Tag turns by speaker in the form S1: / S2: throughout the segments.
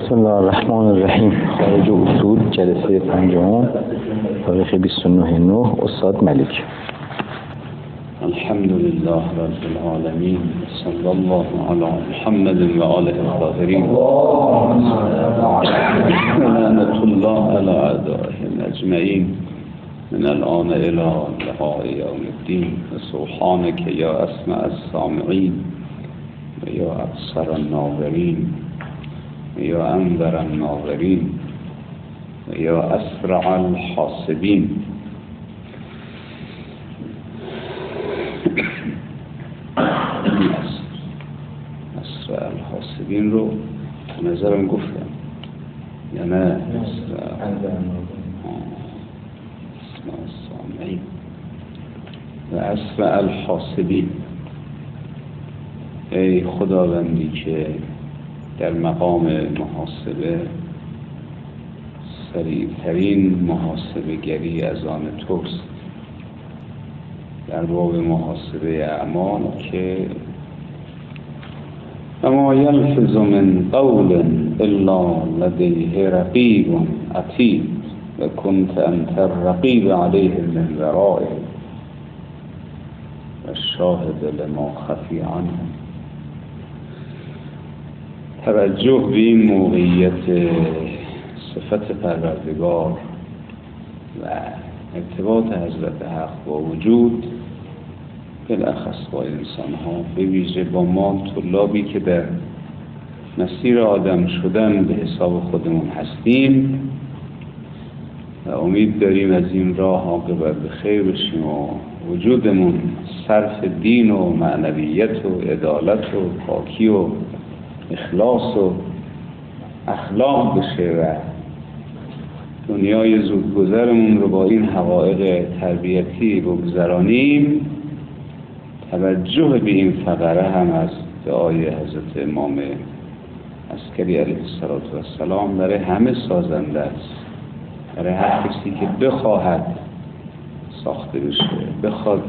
S1: بسم الله الرحمن الرحیم. خارج اصول جلسه پنجم تاریخ 29/9 استاد ملک.
S2: الحمد لله رب العالمین، صلی الله علی محمد و آله الطاهرین، لعنة الله علی اعدائهم اجمعین، من الآن الى لقاء یوم الدین. سبحانک یا اسمع السامعین و یا ابصر الناظرین و یا انظر الناظرین و یا اسرع الحاسبین. اسرع الحاسبین رو نظرم گفتم یا نه؟ اسرع السامعین و اسرع الحاسبین. ای خداوندی که در مقام محاسبه سریعترین محاسبه گری از آن توست، در باب محاسبه اعمال که اما یلفظ من قول الا لدیه رقیب عتید و کنت انت الرقیب علیه من ورائه و شاهد لما خفی عنه. توجه به این موقعیت صفت پروردگار و ارتباط حضرت حق با وجود، بالاخص با انسان ها، به ویژه با ما طلابی که در مسیر آدم شدن به حساب خودمون هستیم و امید داریم از این راه عاقبت به خیر بشیم و وجودمون صرف دین و معنویت و عدالت و پاکی و اخلاص و اخلاق بشه و دنیای زودگذرمون رو با این حقایق تربیتی بگذرانیم. توجه به این فقره هم از دعای حضرت امام عسکری علیه السلام برای همه سازنده است، برای هر کسی که بخواهد ساخته بشه، بخواد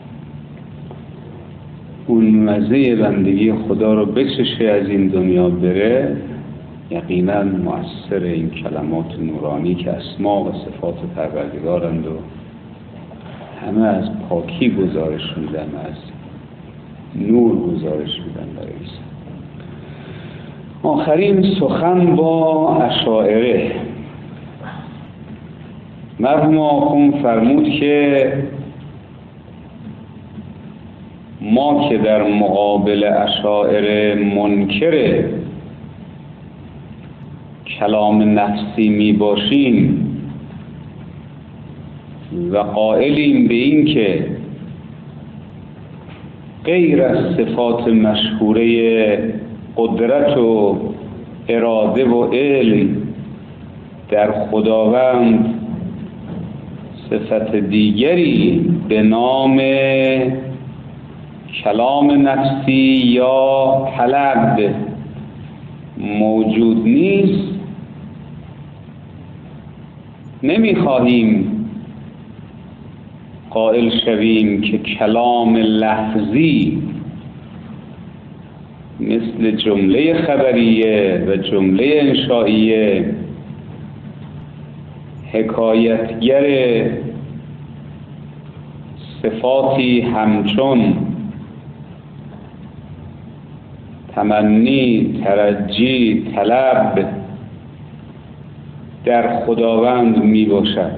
S2: اون مزه بندگی خدا رو بچشه، از این دنیا بره، یقینا مؤثر این کلمات نورانی که اسما و صفات پروردگارند و همه از پاکی گزارش میدن، از نور گزارش میدن برای ایسا. آخرین سخن با اشاعره. مرحوم آخوند فرمود که ما که در مقابل اشاعره منکر کلام نفسی می باشیم و قائلیم به این که غیر از صفات مشهوره قدرت و اراده و علم در خداوند صفت دیگری به نام کلام نفسی یا طلب موجود نیست، نمیخواهیم قائل شویم که کلام لفظی مثل جمله خبریه و جمله انشائیه حکایتگر صفاتی همچون تمنی، ترجی، طلب در خداوند می باشد.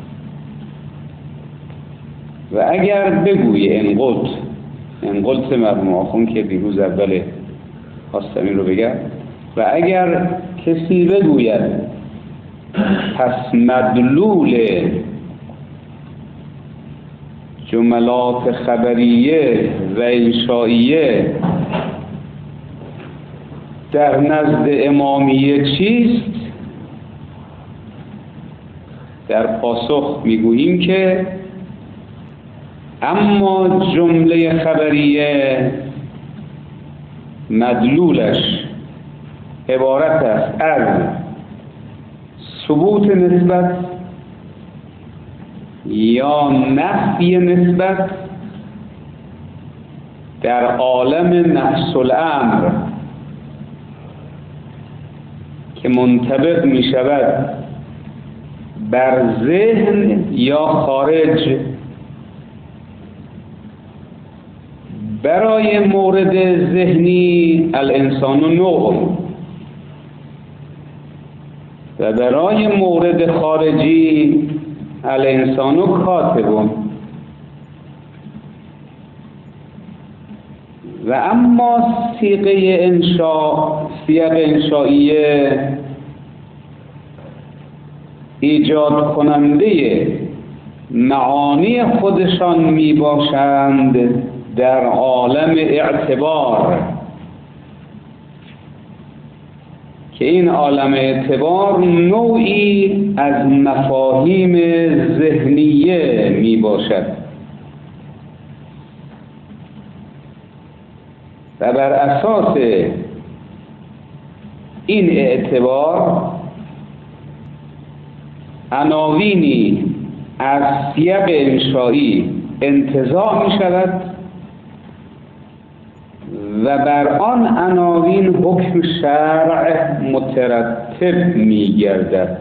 S2: و اگر بگوی انقلت مرحوم آخوند که دیروز اول خواستم این رو بگم، و اگر کسی بگوید پس مدلول جملات خبریه و انشائیه در نزد امامیه چیست؟ در پاسخ میگوییم که اما جمله خبریه مدلولش عبارت است از ثبوت نسبت یا نفی نسبت در عالم نفس الامر که منطبق می شود بر ذهن یا خارج. برای مورد ذهنی الانسان نوع و برای مورد خارجی الانسان کاتب. و اما سیاق انشائیه ایجاد کننده معانی خودشان می باشند در عالم اعتبار، که این عالم اعتبار نوعی از مفاهیم ذهنیه می باشد و بر اساس این اعتبار عناوینی از سیاق انشایی انتزاع می شود و بر آن عناوین حکم شرع مترتب می گردد،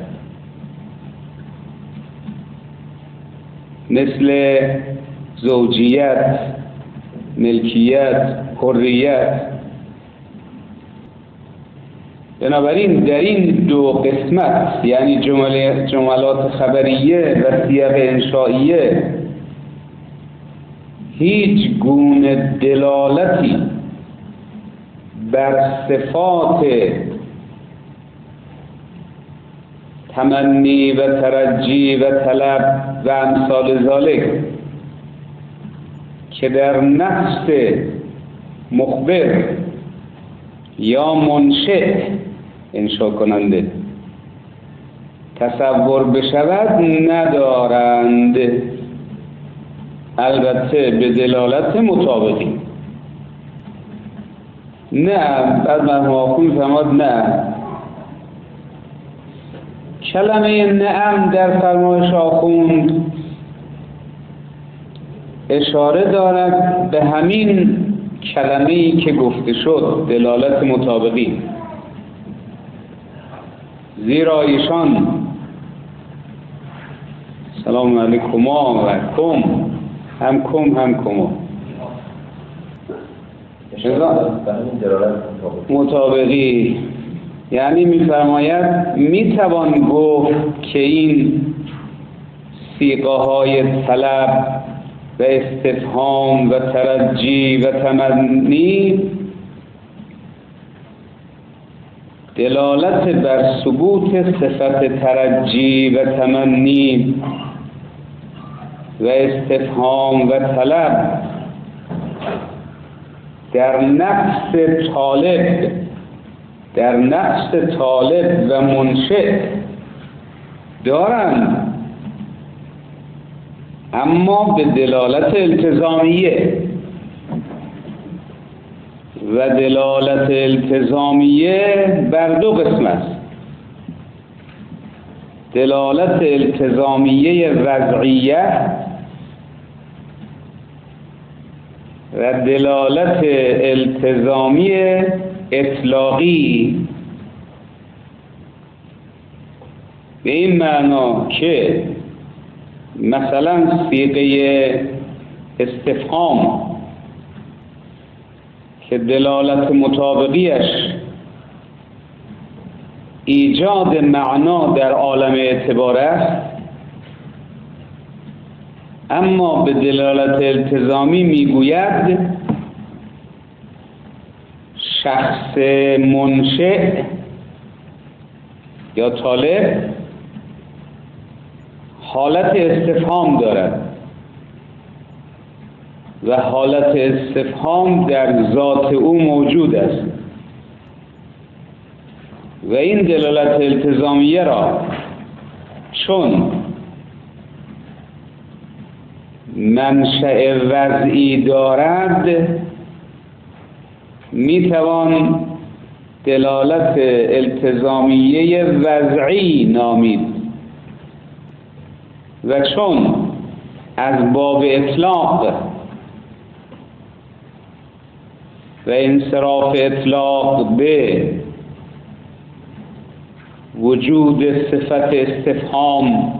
S2: مثل زوجیت، ملکیت، حریت. بنابراین در این دو قسمت، یعنی جملات خبریه و سیاق انشائیه، هیچ گونه دلالتی بر صفات تمنی و ترجی و طلب و امثال ذالک که در نفس مخبر یا منشئ انشا کننده تصور بشود ندارند، البته به دلالت مطابقی. نه، بعد مرحوم آخوند فرماد نه، کلمه نعم در فرمایش آخوند اشاره دارد به همین کلمه‌ای که گفته شد، دلالت مطابقی، زیرا ایشان سلام علیکما و کم هم کم هم کما مطابقی، یعنی می‌فرماید میتوان گفت که این صیغه های طلب و استفهام و ترجی و تمنی دلالت بر ثبوت صفت ترجی و تمنی و استفهام و طلب در نفس طالب و منشئ دارند، اما به دلالت التزامیه، و دلالت التزامیه بر دو قسم است: دلالت التزامیه وضعیه و دلالت التزامیه اطلاقی، به این معنا که مثلا صیغه استفهام که دلالت مطابقیش ایجاد معنا در عالم اعتبار است، اما به دلالت التزامی میگوید شخص منشئ یا طالب حالت استفهام دارد و حالت استفهام در ذات او موجود است و این دلالت التزامیه را چون منشأ وضعی دارد میتوان دلالت التزامیه وضعی نامید، و چون از باب اطلاق و انصراف اطلاق به وجود صفت استفهام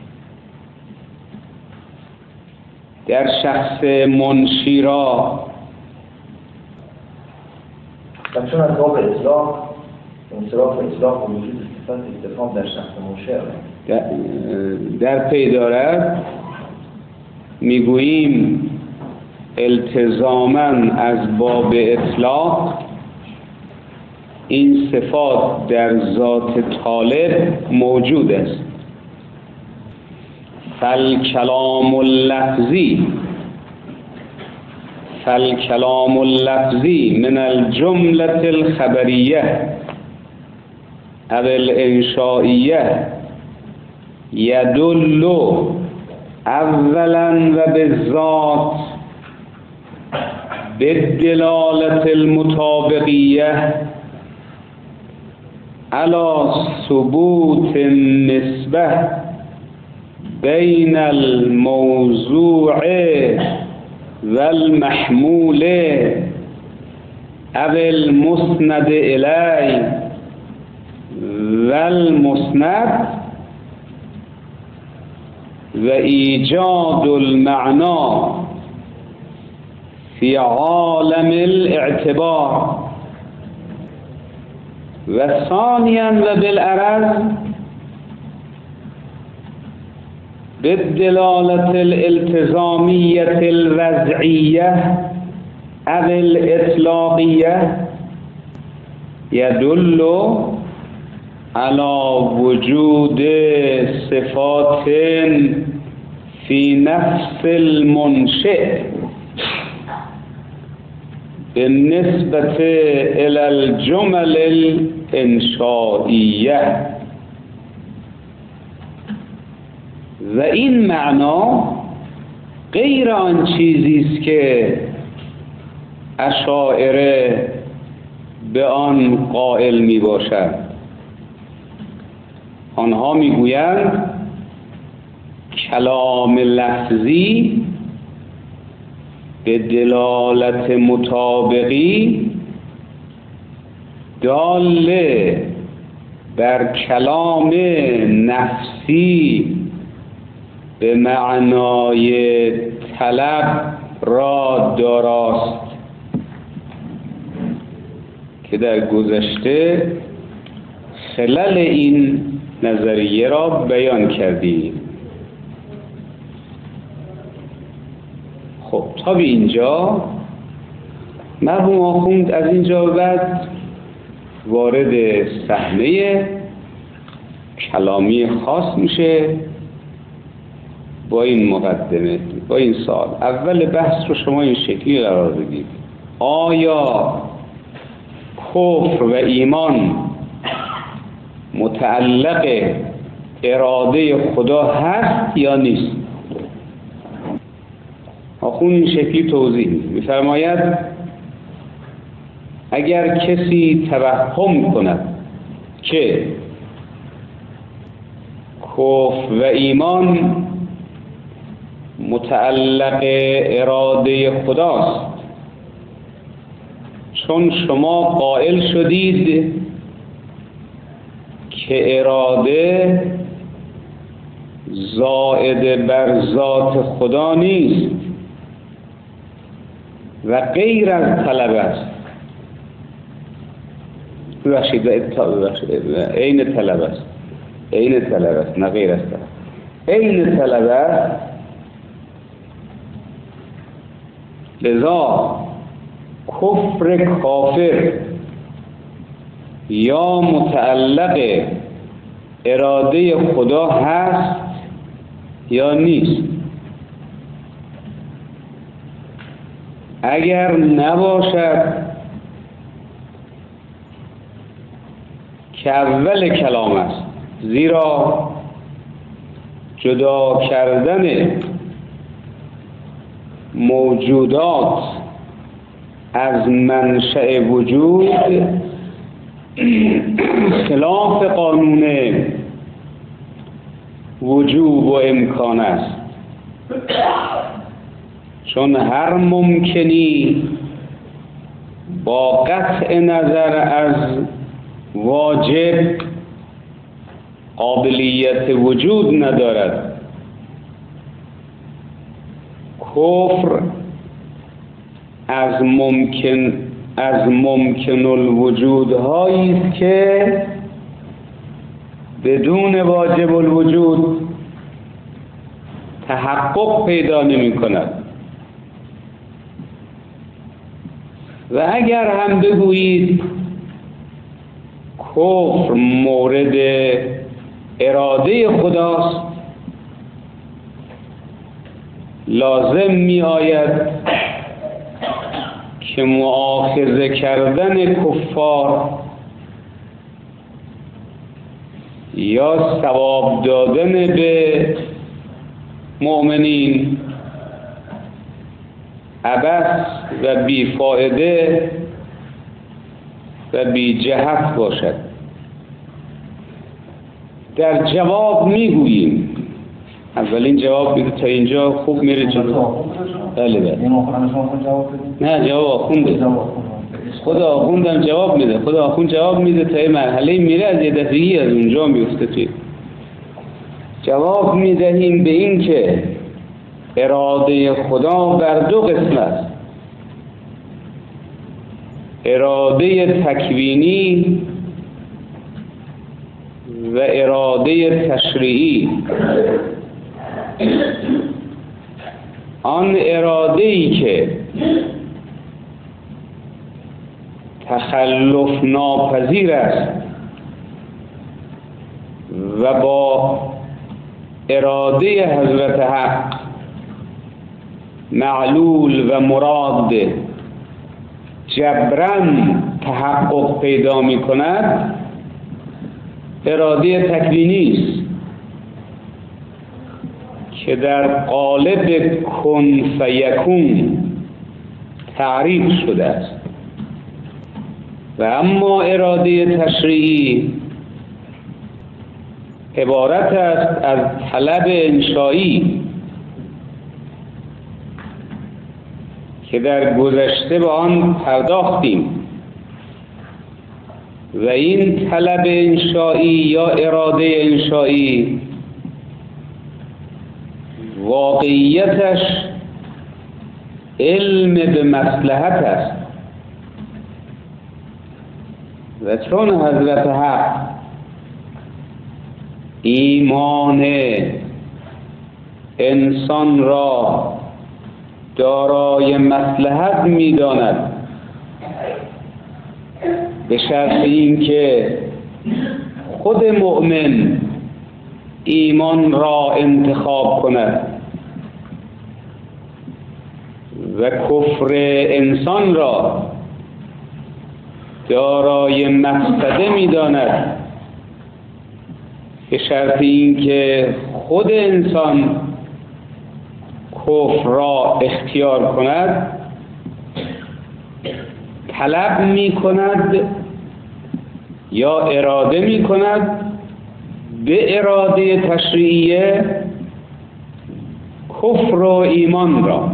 S2: در شخص منشی را
S3: و چون از باب اطلاق انصراف اطلاق و وجود صفت استفهام در شخص منشی
S2: در پی دارد، میگوییم التزاماً از باب اطلاق این صفات در ذات طالب موجود است. فالکلام اللفظی من الجملة الخبریه او الانشائیه یدل اولا و بالذات بالدلالة المطابقیه على ثبوت النسبة بين الموضوع والمحمول او المسند إليه والمسند و ایجاد المعنى في عالم الاعتبار و ثانيا و بالعرض بالدلالة الالتزامية الوضعية او الإطلاقية يدل على وجود صفات في نفس المنشئ بالنسبة إلى الجمل الإنشائية و این معنا غیر آن چیزی است که اشاعره به آن قائل می باشند. آنها می گویند کلام لفظی به دلالت مطابقی داله بر کلام نفسی به معنای طلب را داراست که در گذشته خلل این نظریه را بیان کردیم. خب تا به اینجا مرحوم آخوند از اینجا بعد وارد صحنه کلامی خاص میشه با این مقدمه، با این سوال. اول بحث رو شما این شکلی قرار بدید: آیا کفر و ایمان متعلق اراده خدا هست یا نیست؟ آخوند این شکلی توضیح می‌فرماید اگر کسی توهم کند که کفر و ایمان متعلق اراده خداست، چون شما قائل شدید که اراده زائد بر ذات خدا نیست و غیر از طلب است. عین طلب است، نه غیر از طلب. عین طلب است. لذا کفر کافر یا متعلق اراده خدا هست یا نیست؟ اگر نباشد که اول کلام است، زیرا جدا کردن موجودات از منشأ وجود خلاف قانون وجوب و امکان است، چون هر ممکنی با قطع نظر از واجب قابلیت وجود ندارد. کفر از ممکن الوجودهایی است که بدون واجب الوجود تحقق پیدا نمی کند. و اگر هم بگویید کفر مورد اراده خداست، لازم می آید که مؤاخذه کردن کفار یا ثواب دادن به مؤمنین عبث و بیفایده و بی جهت باشد. در جواب میگوییم، اولین جواب میگه تا اینجا خوب میره جلو. بله بله. نه جواب آخونده. خدا آخوندم جواب میده. خدا آخوند جواب میده تا این مرحله میره، از یه دفعی از اونجا میفته توی جواب میدهیم به این که اراده خدا بر دو قسم است: اراده تکوینی و اراده تشریعی. آن اراده‌ای که تخلف ناپذیر است و با اراده حضرت حق معلول و مراد جبران تحقق پیدا می کند، اراده تکوینی است که در قالب کن فیکون تعریف شده است. و اما اراده تشریعی عبارت است از طلب انشایی که در گذشته به آن پرداختیم و این طلب انشایی یا اراده انشایی واقعیتش علم به مصلحت است. و چون حضرت حق ایمان انسان را دارای مصلحت می‌داند، به شرط اینکه خود مؤمن ایمان را انتخاب کند و کفر انسان را دارای مفسده می‌داند، به شرط اینکه خود انسان کفر را اختیار کند، طلب می کند یا اراده می کند به اراده تشریعیه کفر و ایمان را.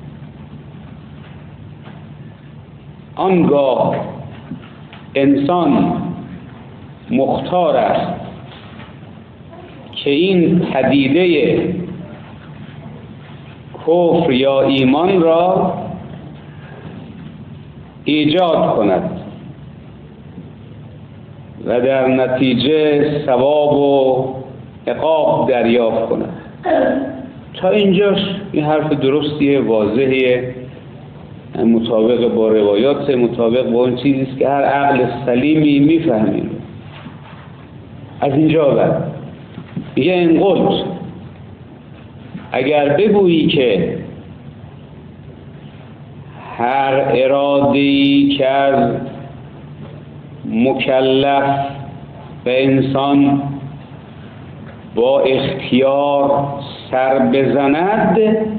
S2: آنگاه انسان مختار است که این پدیده کفر یا ایمان را ایجاد کند و در نتیجه ثواب و عقاب دریافت کند. تا اینجاش این حرف درستیه، واضحه، مطابق با روایات، مطابق با اون چیزی است که هر عقل سلیمی میفهمید. از اینجا بعد میگه این قلت، اگر بگویی که هر اراده‌ای که از مکلف به انسان با اختیار سر بزند،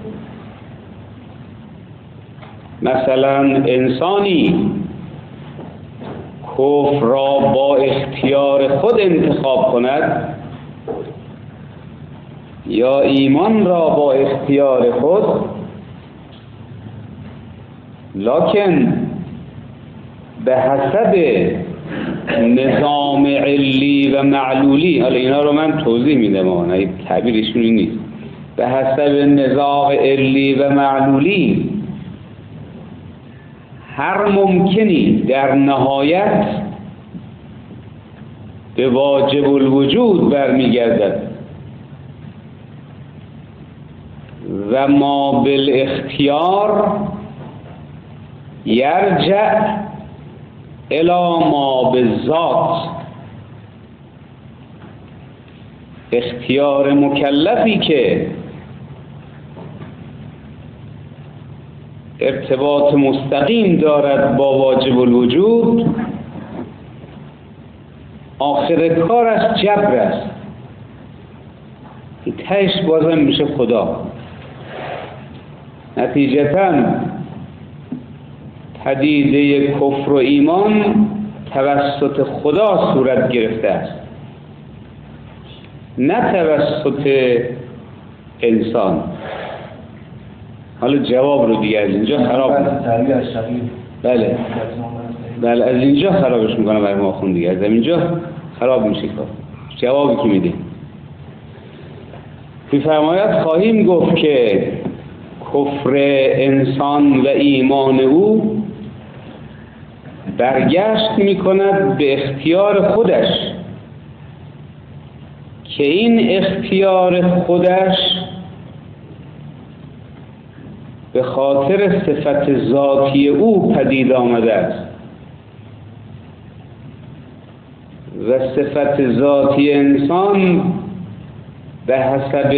S2: مثلا انسانی کفر را با اختیار خود انتخاب کند یا ایمان را با اختیار خود، لکن به حسب نظام علی و معلولی، حالا اینا رو من توضیح میدم، اون تعبیرشون نیست، به حسب نظام علی و معلولی هر ممکنی در نهایت به واجب الوجود برمیگردد و ما بالاختیار یرجع الی ما بالذات. اختیار مکلفی که ارتباط مستقیم دارد با واجب الوجود، آخر کارش جبر است، تهش بازم میشه خدا. نتیجتاً پدیده کفر و ایمان توسط خدا صورت گرفته است، نه توسط انسان. حالا جواب رو دیگه از اینجا خراب بله از اینجا خرابش میکنم برای ما خون دیگه، از اینجا خراب میشه کار. جوابی که میده میفرماید خواهیم گفت که کفر انسان و ایمان او برگشت میکند به اختیار خودش، که این اختیار خودش به خاطر صفت ذاتی او پدید آمده است و صفت ذاتی انسان به حسب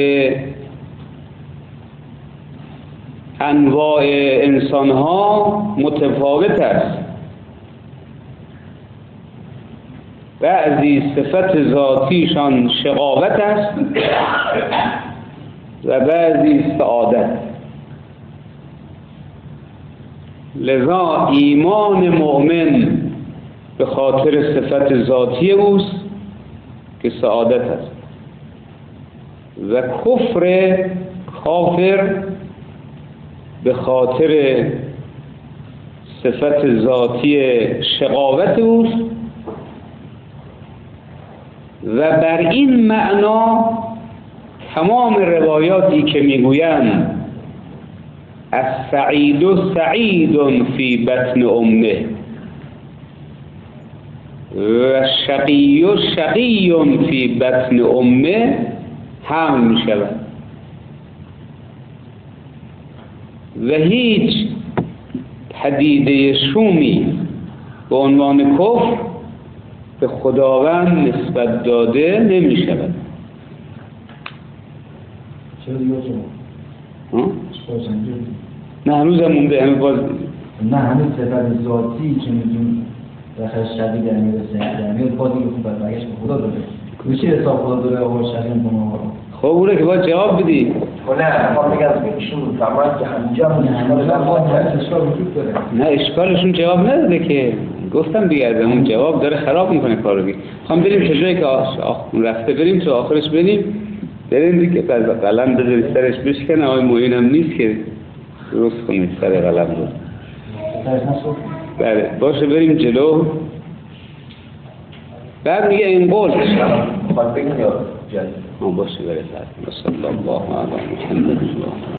S2: انواع انسانها متفاوت است. بعضی صفت ذاتیشان شقاوت است و بعضی سعادت. لذا ایمان مؤمن به خاطر صفت ذاتی اوست که سعادت است و کفر کافر به خاطر صفت ذاتی شقاوت اوست و بر این معنا تمام روایاتی که میگویند السعید سعید فی بطن امه و شقی شقی فی بطن امه هم می شود و هیچ پدیده شومی به عنوان کفر به خداوند نسبت داده نمی شود.
S3: چرا دیگه شما؟
S2: نه هنوز هم مونده، همه باز
S3: نه همین صفت ذاتی که میگیم بخیر شبیه در میرسه باز دیگه خوب برگشت به خدا داره. میشه حساب خدا داره آقا شبیه کنه.
S2: خب اونه که باید جواب بدی.
S3: نه ما میگم ایشون فرمایند که همینجا
S2: نه اشکالشون جواب نداده که گفتم دیگه از اون جواب داره خراب میکنه کارو دیگه. خواهم بریم چه جایی که رفته بریم تو آخرش بریم دیگه قلم بذاری سرش بشکنه. آقای معینم نیست که درست کنید سر قلم رو. بله باشه بریم جلو. بعد میگه این قول
S3: باید بگیم یا جلو
S2: باشه برسد. صلی الله علیه و محمد.